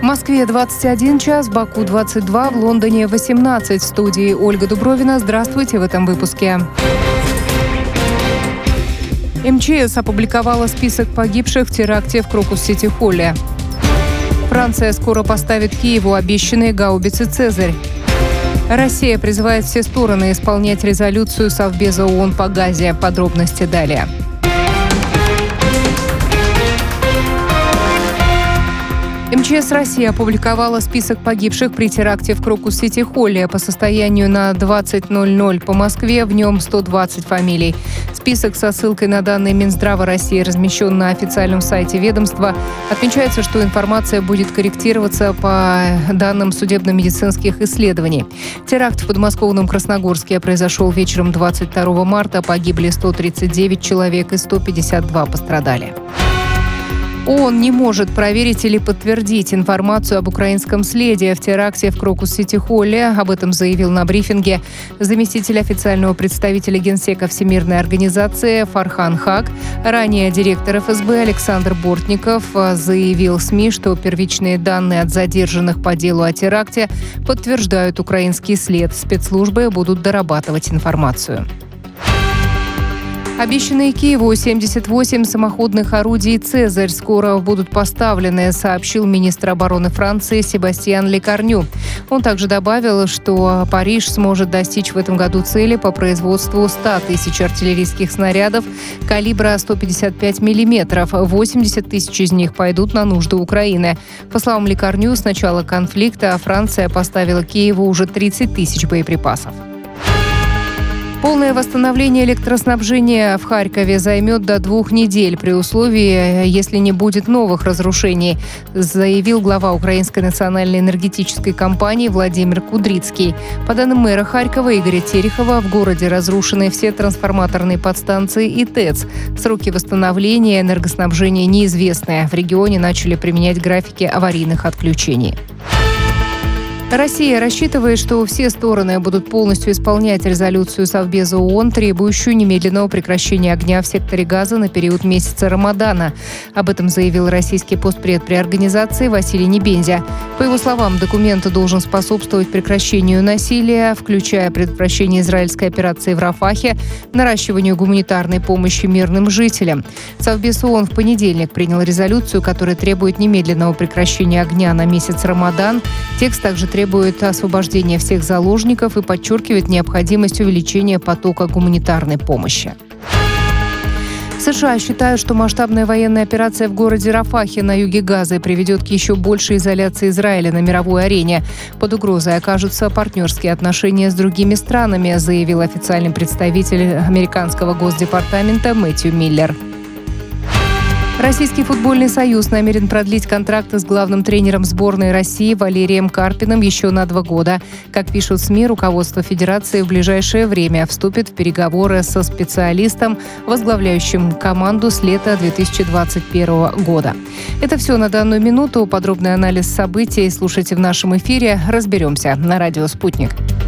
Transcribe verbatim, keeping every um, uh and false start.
Москве двадцать один час, Баку двадцать два, в Лондоне восемнадцать. В студии Ольга Дубровина. Здравствуйте в этом выпуске. МЧС опубликовала список погибших в теракте в Крокус-Сити-Холле. Франция скоро поставит Киеву обещанные гаубицы «Цезарь». Россия призывает все стороны исполнять резолюцию Совбеза ООН по Газе. Подробности далее. МЧС России опубликовала список погибших при теракте в Крокус-Сити-Холле. По состоянию на двадцать ноль ноль по Москве в нем сто двадцать фамилий. Список со ссылкой на данные Минздрава России размещен на официальном сайте ведомства. Отмечается, что информация будет корректироваться по данным судебно-медицинских исследований. Теракт в подмосковном Красногорске произошел вечером двадцать второго марта. Погибли сто тридцать девять человек и сто пятьдесят два пострадали. ООН не может проверить или подтвердить информацию об украинском следе в теракте в Крокус-Сити-Холле. Об этом заявил на брифинге заместитель официального представителя Генсека Всемирной организации Фархан Хак. Ранее директор эф эс бэ Александр Бортников заявил СМИ, что первичные данные от задержанных по делу о теракте подтверждают украинский след. Спецслужбы будут дорабатывать информацию. Обещанные Киеву семьдесят восемь самоходных орудий «Цезарь» скоро будут поставлены, сообщил министр обороны Франции Себастьян Лекарню. Он также добавил, что Париж сможет достичь в этом году цели по производству ста тысяч артиллерийских снарядов калибра сто пятьдесят пять миллиметров. восемьдесят тысяч из них пойдут на нужды Украины. По словам Лекарню, с начала конфликта Франция поставила Киеву уже тридцать тысяч боеприпасов. Полное восстановление электроснабжения в Харькове займет до двух недель при условии, если не будет новых разрушений, заявил глава Украинской национальной энергетической компании Владимир Кудрицкий. По данным мэра Харькова Игоря Терехова, в городе разрушены все трансформаторные подстанции и ТЭЦ. Сроки восстановления энергоснабжения неизвестны. В регионе начали применять графики аварийных отключений. Россия рассчитывает, что все стороны будут полностью исполнять резолюцию Совбеза ООН, требующую немедленного прекращения огня в секторе Газа на период месяца Рамадана. Об этом заявил российский постпред при организации Василий Небензя. По его словам, документ должен способствовать прекращению насилия, включая предотвращение израильской операции в Рафахе, наращиванию гуманитарной помощи мирным жителям. Совбез ООН в понедельник принял резолюцию, которая требует немедленного прекращения огня на месяц Рамадан. Текст также требует требует освобождения всех заложников и подчеркивает необходимость увеличения потока гуманитарной помощи. США считают, что масштабная военная операция в городе Рафахе на юге Газы приведет к еще большей изоляции Израиля на мировой арене. Под угрозой окажутся партнерские отношения с другими странами, заявил официальный представитель американского госдепартамента Мэтью Миллер. Российский футбольный союз намерен продлить контракт с главным тренером сборной России Валерием Карпиным еще на два года. Как пишут СМИ, руководство Федерации в ближайшее время вступит в переговоры со специалистом, возглавляющим команду с лета две тысячи двадцать первого года. Это все на данную минуту. Подробный анализ событий слушайте в нашем эфире. Разберемся на радио «Спутник».